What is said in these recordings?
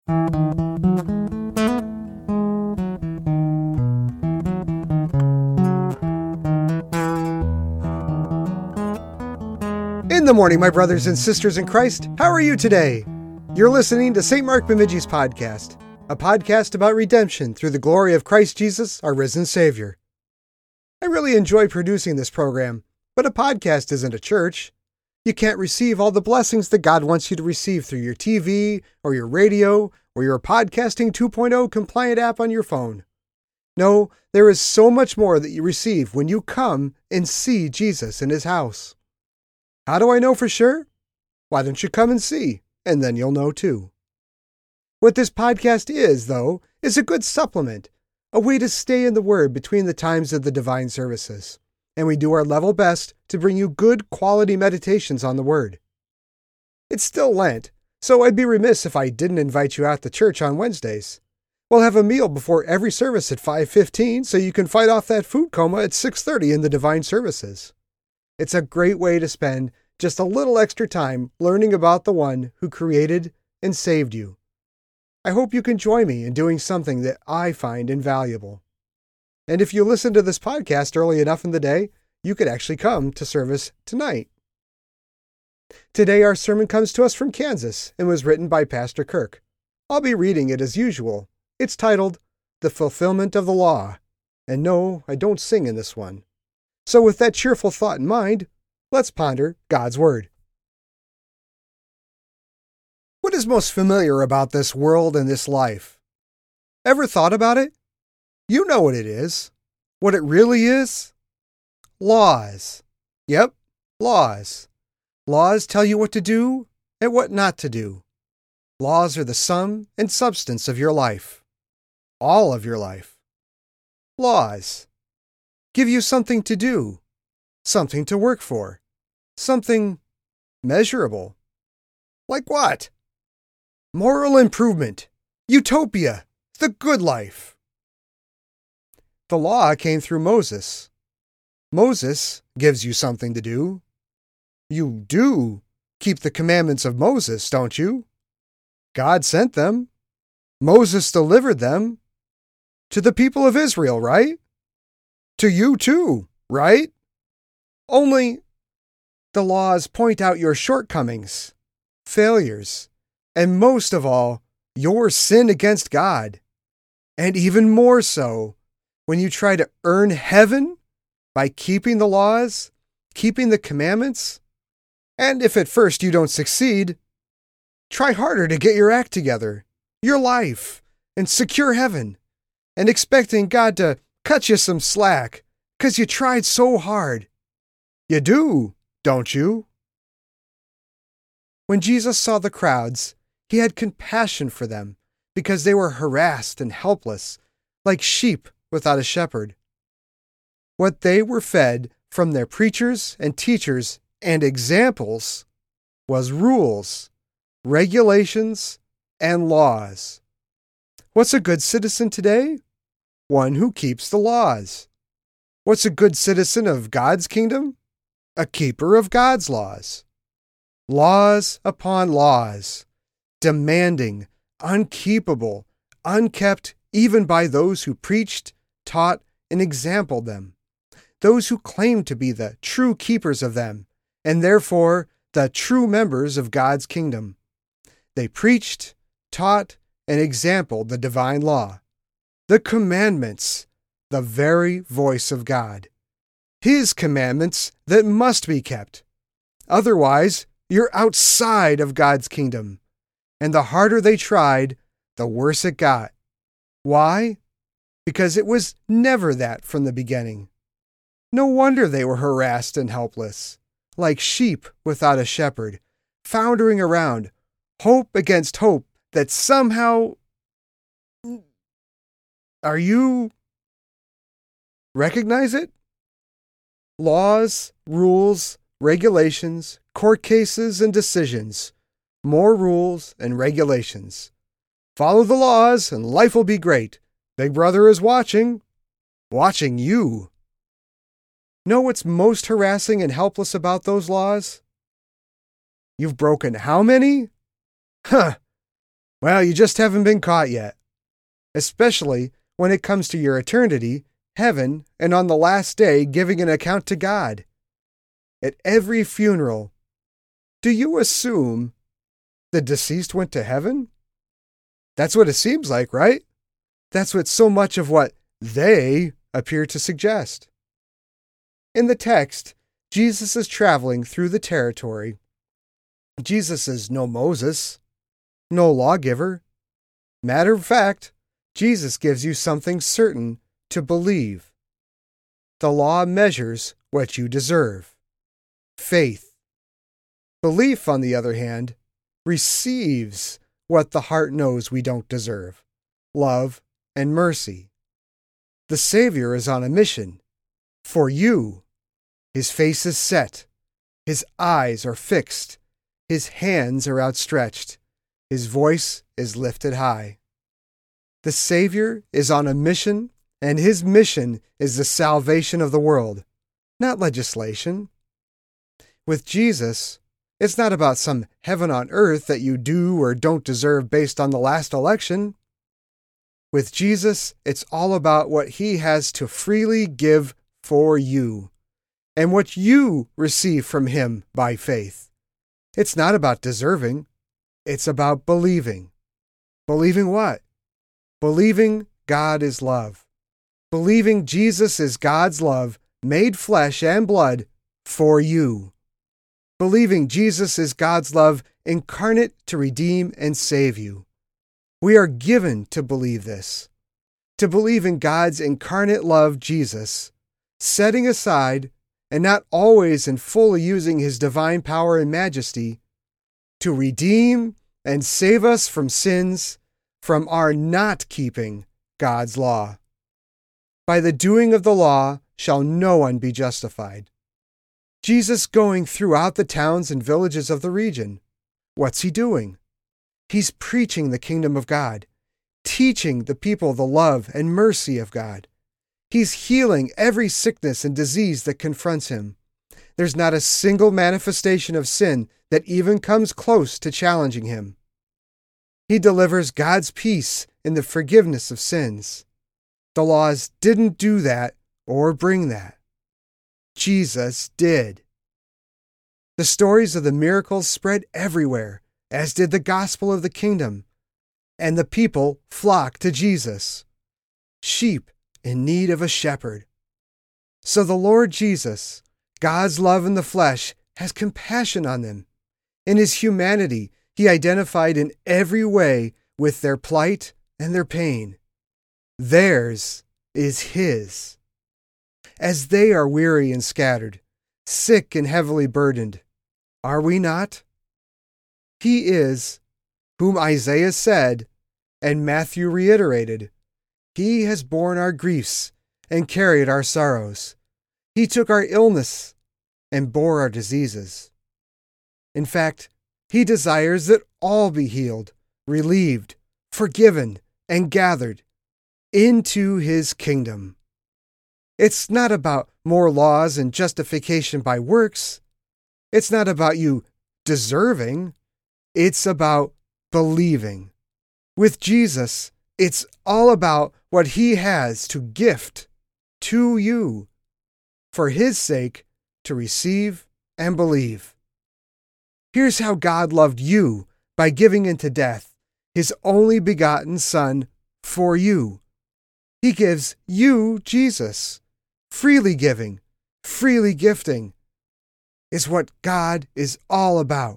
In the morning, my brothers and sisters in Christ, how are you today? You're listening to St. Mark Bemidji's podcast, a podcast about redemption through the glory of Christ Jesus, our risen Savior. I really enjoy producing this program, but a podcast isn't a church. You can't receive all the blessings that God wants you to receive through your TV or your radio or your Podcasting 2.0 compliant app on your phone. No, there is so much more that you receive when you come and see Jesus in His house. How do I know for sure? Why don't you come and see, and then you'll know too. What this podcast is, though, is a good supplement, a way to stay in the Word between the times of the divine services, and we do our level best to bring you good quality meditations on the Word. It's still Lent, so I'd be remiss if I didn't invite you out to church on Wednesdays. We'll have a meal before every service at 5:15 so you can fight off that food coma at 6:30 in the divine services. It's a great way to spend just a little extra time learning about the one who created and saved you. I hope you can join me in doing something that I find invaluable. And if you listen to this podcast early enough in the day, you could actually come to service tonight. Today our sermon comes to us from Kansas and was written by Pastor Kirk. I'll be reading it as usual. It's titled, The Fulfillment of the Law. And no, I don't sing in this one. So with that cheerful thought in mind, let's ponder God's Word. What is most familiar about this world and this life? Ever thought about it? You know what it is. What it really is? Laws. Yep, laws. Laws tell you what to do and what not to do. Laws are the sum and substance of your life. All of your life. Laws give you something to do, something to work for, something measurable. Like what? Moral improvement, utopia, the good life. The law came through Moses. Moses gives you something to do. You do keep the commandments of Moses, don't you? God sent them. Moses delivered them to the people of Israel, right? To you too, right? Only the laws point out your shortcomings, failures, and most of all, your sin against God. And even more so, when you try to earn heaven by keeping the laws, keeping the commandments, and if at first you don't succeed, try harder to get your act together, your life, and secure heaven, and expecting God to cut you some slack, 'cause you tried so hard. You do, don't you? When Jesus saw the crowds, He had compassion for them, because they were harassed and helpless, like sheep without a shepherd. What they were fed from their preachers and teachers and examples was rules, regulations, and laws. What's a good citizen today? One who keeps the laws. What's a good citizen of God's kingdom? A keeper of God's laws. Laws upon laws, demanding, unkeepable, unkept even by those who preached, taught, and exampled them, those who claimed to be the true keepers of them, and therefore the true members of God's kingdom. They preached, taught, and exampled the divine law, the commandments, the very voice of God, His commandments that must be kept. Otherwise, you're outside of God's kingdom, and the harder they tried, the worse it got. Why? Because it was never that from the beginning. No wonder they were harassed and helpless, like sheep without a shepherd, floundering around, hope against hope that somehow... Are you... recognize it? Laws, rules, regulations, court cases, and decisions. More rules and regulations. Follow the laws and life will be great. Big Brother is watching. Watching you. Know what's most harassing and helpless about those laws? You've broken how many? Well, you just haven't been caught yet. Especially when it comes to your eternity, heaven, and on the last day giving an account to God. At every funeral, do you assume the deceased went to heaven? That's what it seems like, right? That's what so much of what they appear to suggest. In the text, Jesus is traveling through the territory. Jesus is no Moses, no lawgiver. Matter of fact, Jesus gives you something certain to believe. The law measures what you deserve. Faith. Belief, on the other hand, receives what the heart knows we don't deserve. Love and mercy. The Savior is on a mission. For you. His face is set. His eyes are fixed. His hands are outstretched. His voice is lifted high. The Savior is on a mission, and his mission is the salvation of the world, not legislation. With Jesus, it's not about some heaven on earth that you do or don't deserve based on the last election. With Jesus, it's all about what he has to freely give for you and what you receive from him by faith. It's not about deserving. It's about believing. Believing what? Believing God is love. Believing Jesus is God's love made flesh and blood for you. Believing Jesus is God's love incarnate to redeem and save you. We are given to believe this. To believe in God's incarnate love, Jesus, setting aside and not always in fully using his divine power and majesty, to redeem and save us from sins, from our not keeping God's law. By the doing of the law shall no one be justified. Jesus going throughout the towns and villages of the region. What's he doing? He's preaching the kingdom of God, teaching the people the love and mercy of God. He's healing every sickness and disease that confronts him. There's not a single manifestation of sin that even comes close to challenging him. He delivers God's peace in the forgiveness of sins. The laws didn't do that or bring that. Jesus did. The stories of the miracles spread everywhere, as did the gospel of the kingdom, and the people flocked to Jesus. Sheep in need of a shepherd. So the Lord Jesus, God's love in the flesh, has compassion on them. In his humanity, he identified in every way with their plight and their pain. Theirs is his. As they are weary and scattered, sick and heavily burdened, are we not? He is, whom Isaiah said, and Matthew reiterated, he has borne our griefs and carried our sorrows. He took our illness and bore our diseases. In fact, he desires that all be healed, relieved, forgiven, and gathered into his kingdom. It's not about more laws and justification by works. It's not about you deserving. It's about believing. With Jesus, it's all about what he has to gift to you for his sake to receive and believe. Here's how God loved you by giving into death his only begotten Son for you. He gives you Jesus. Freely giving, freely gifting is what God is all about.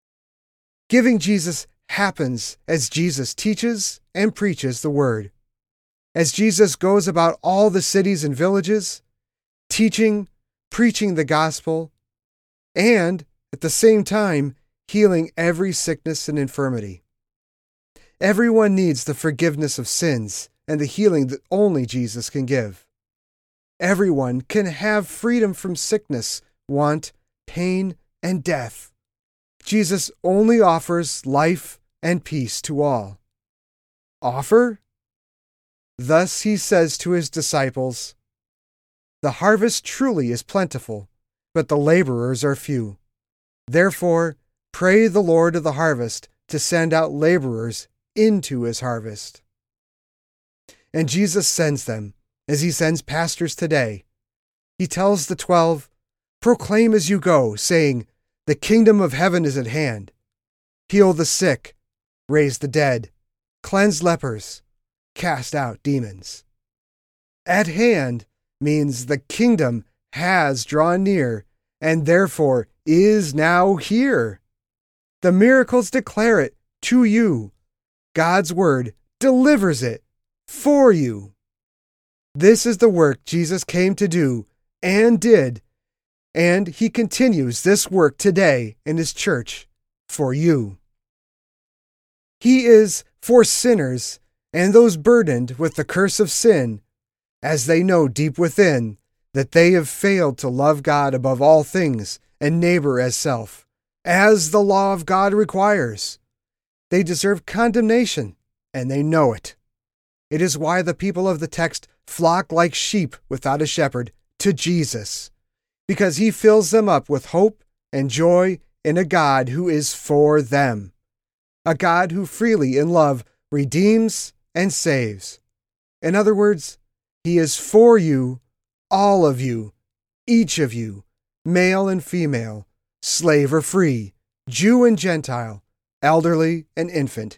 Giving Jesus happens as Jesus teaches and preaches the word. As Jesus goes about all the cities and villages, teaching, preaching the gospel, and at the same time, healing every sickness and infirmity. Everyone needs the forgiveness of sins and the healing that only Jesus can give. Everyone can have freedom from sickness, want, pain, and death. Jesus only offers life and peace to all. Offer? Thus he says to his disciples, the harvest truly is plentiful, but the laborers are few. Therefore, pray the Lord of the harvest to send out laborers into his harvest. And Jesus sends them, as he sends pastors today. He tells the 12, "Proclaim as you go, saying, 'The kingdom of heaven is at hand.' Heal the sick, raise the dead, cleanse lepers, cast out demons." At hand means the kingdom has drawn near and therefore is now here. The miracles declare it to you. God's word delivers it for you. This is the work Jesus came to do and did, and he continues this work today in his church for you. He is for sinners and those burdened with the curse of sin, as they know deep within that they have failed to love God above all things and neighbor as self, as the law of God requires. They deserve condemnation, and they know it. It is why the people of the text flock like sheep without a shepherd to Jesus, because he fills them up with hope and joy in a God who is for them, a God who freely in love redeems and saves. In other words, he is for you, all of you, each of you, male and female, slave or free, Jew and Gentile, elderly and infant.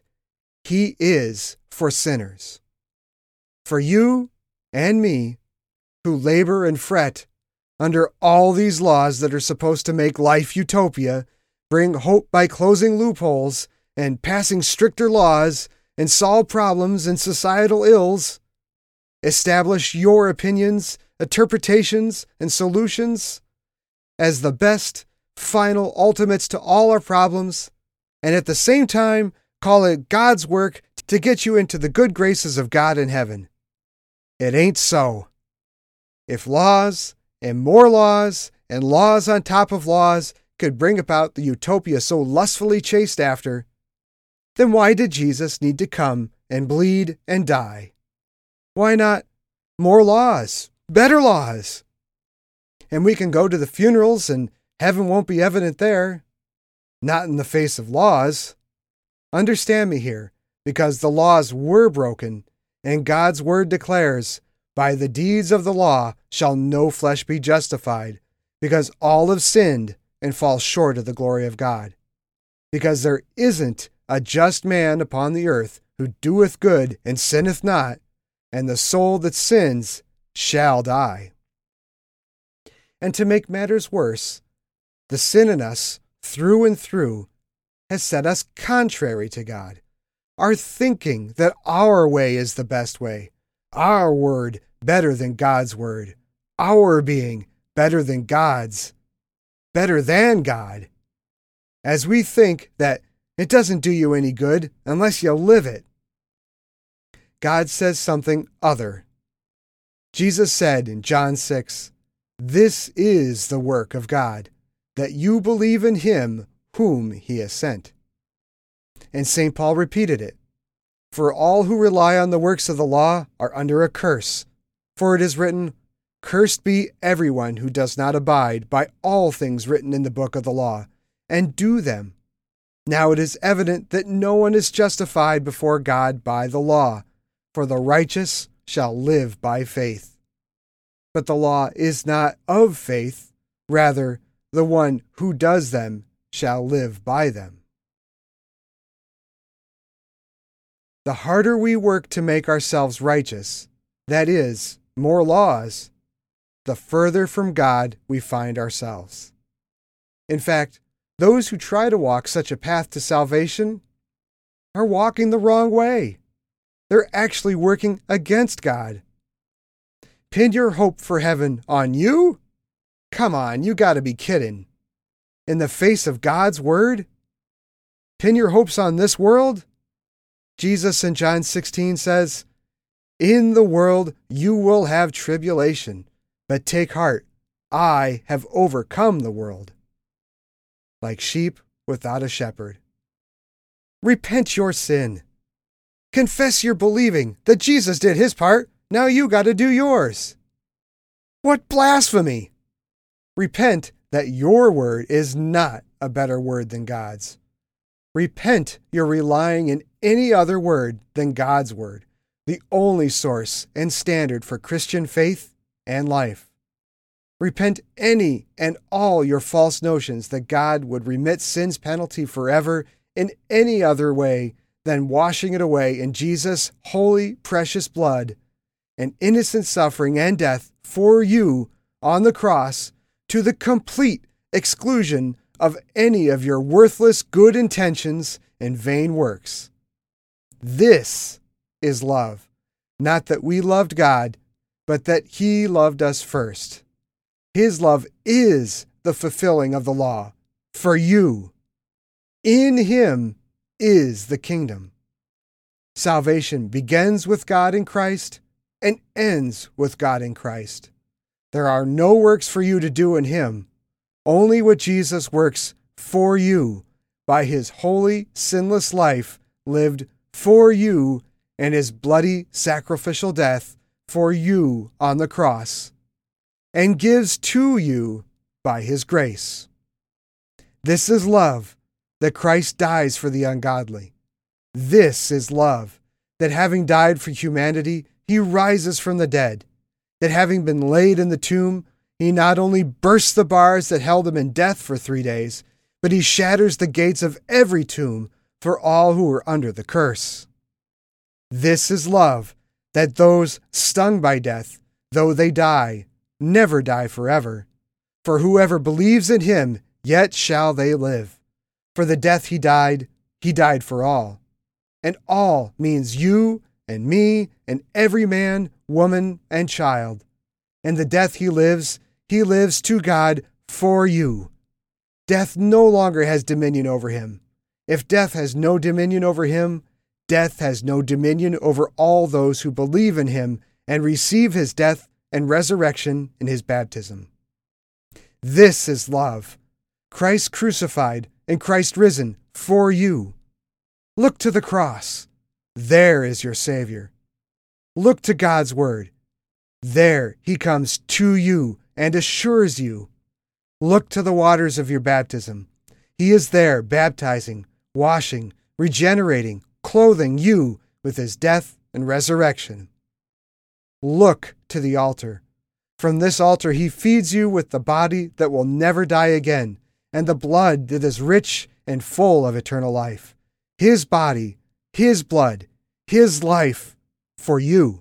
He is for sinners. For you and me, who labor and fret under all these laws that are supposed to make life utopia, bring hope by closing loopholes and passing stricter laws and solve problems and societal ills, establish your opinions, interpretations, and solutions as the best, final ultimates to all our problems, and at the same time call it God's work to get you into the good graces of God in heaven. It ain't so. If laws and more laws and laws on top of laws could bring about the utopia so lustfully chased after, then why did Jesus need to come and bleed and die? Why not more laws, better laws? And we can go to the funerals and heaven won't be evident there. Not in the face of laws. Understand me here, because the laws were broken, and God's word declares, "By the deeds of the law shall no flesh be justified, because all have sinned and fall short of the glory of God." Because there isn't a just man upon the earth who doeth good and sinneth not, and the soul that sins shall die. And to make matters worse, the sin in us, through and through, has set us contrary to God. Our thinking that our way is the best way, our word better than God's word, our being better than God's, better than God, as we think that it doesn't do you any good unless you live it. God says something other. Jesus said in John 6, "This is the work of God, that you believe in him whom he has sent." And St. Paul repeated it, "For all who rely on the works of the law are under a curse. For it is written, 'Cursed be everyone who does not abide by all things written in the book of the law, and do them.' Now it is evident that no one is justified before God by the law, for the righteous shall live by faith. But the law is not of faith, rather, the one who does them shall live by them." The harder we work to make ourselves righteous, that is, more laws, the further from God we find ourselves. In fact, those who try to walk such a path to salvation are walking the wrong way. They're actually working against God. Pin your hope for heaven on you? Come on, you gotta be kidding. In the face of God's word? Pin your hopes on this world? Jesus in John 16 says, "In the world you will have tribulation, but take heart, I have overcome the world." Like sheep without a shepherd. Repent your sin. Confess your believing that Jesus did his part, now you got to do yours. What blasphemy! Repent that your word is not a better word than God's. Repent you're relying in any other word than God's word, the only source and standard for Christian faith and life. Repent any and all your false notions that God would remit sin's penalty forever in any other way than washing it away in Jesus' holy, precious blood and innocent suffering and death for you on the cross, to the complete exclusion of any of your worthless good intentions and vain works. This is love, not that we loved God, but that He loved us first. His love is the fulfilling of the law for you. In Him is the kingdom. Salvation begins with God in Christ and ends with God in Christ. There are no works for you to do in Him, only what Jesus works for you by His holy, sinless life lived for you and His bloody sacrificial death for you on the cross, and gives to you by His grace. This is love, that Christ dies for the ungodly. This is love, that having died for humanity, He rises from the dead, that having been laid in the tomb, He not only bursts the bars that held Him in death for 3 days, but He shatters the gates of every tomb for all who are under the curse. This is love, that those stung by death, though they die, never die forever. For whoever believes in Him, yet shall they live. For the death He died for all. And all means you and me and every man, woman, and child. And the death He lives to God for you. Death no longer has dominion over Him. If death has no dominion over Him, death has no dominion over all those who believe in Him and receive His death and resurrection in His baptism. This is love, Christ crucified and Christ risen for you. Look to the cross. There is your Savior. Look to God's Word. There He comes to you and assures you. Look to the waters of your baptism. He is there baptizing, washing, regenerating, clothing you with His death and resurrection. Look to the altar. From this altar He feeds you with the body that will never die again, and the blood that is rich and full of eternal life. His body, His blood, His life for you.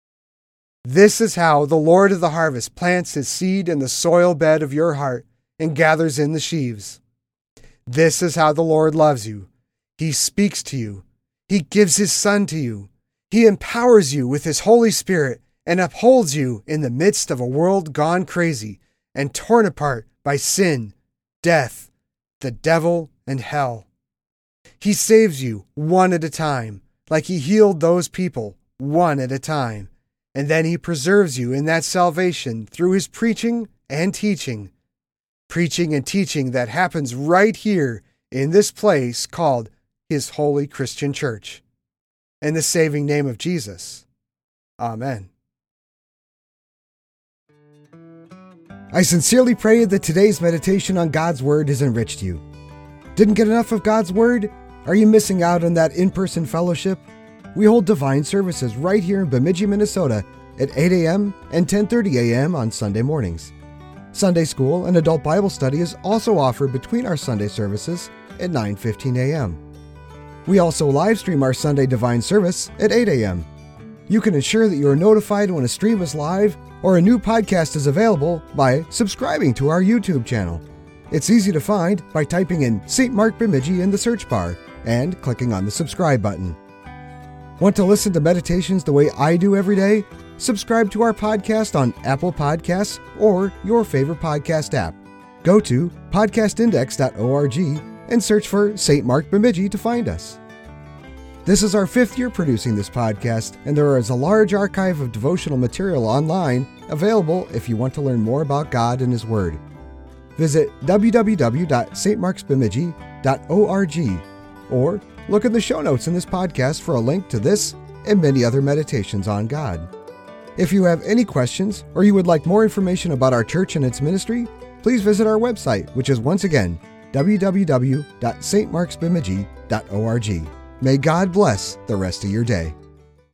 This is how the Lord of the harvest plants His seed in the soil bed of your heart and gathers in the sheaves. This is how the Lord loves you. He speaks to you. He gives His Son to you. He empowers you with His Holy Spirit and upholds you in the midst of a world gone crazy and torn apart by sin, death, the devil, and hell. He saves you one at a time, like He healed those people one at a time. And then He preserves you in that salvation through His preaching and teaching. Preaching and teaching that happens right here in this place called His Holy Christian Church. In the saving name of Jesus. Amen. I sincerely pray that today's meditation on God's Word has enriched you. Didn't get enough of God's Word? Are you missing out on that in-person fellowship? We hold divine services right here in Bemidji, Minnesota at 8 a.m. and 10:30 a.m. on Sunday mornings. Sunday school and adult Bible study is also offered between our Sunday services at 9:15 a.m. We also live stream our Sunday divine service at 8 a.m. You can ensure that you are notified when a stream is live or a new podcast is available by subscribing to our YouTube channel. It's easy to find by typing in St. Mark Bemidji in the search bar and clicking on the subscribe button. Want to listen to meditations the way I do every day? Subscribe to our podcast on Apple Podcasts or your favorite podcast app. Go to podcastindex.org and search for St. Mark Bemidji to find us. This is our 5th year producing this podcast, and there is a large archive of devotional material online available if you want to learn more about God and His Word. Visit www.stmarksbemidji.org or look in the show notes in this podcast for a link to this and many other meditations on God. If you have any questions or you would like more information about our church and its ministry, please visit our website, which is once again www.stmarksbemidji.org. May God bless the rest of your day.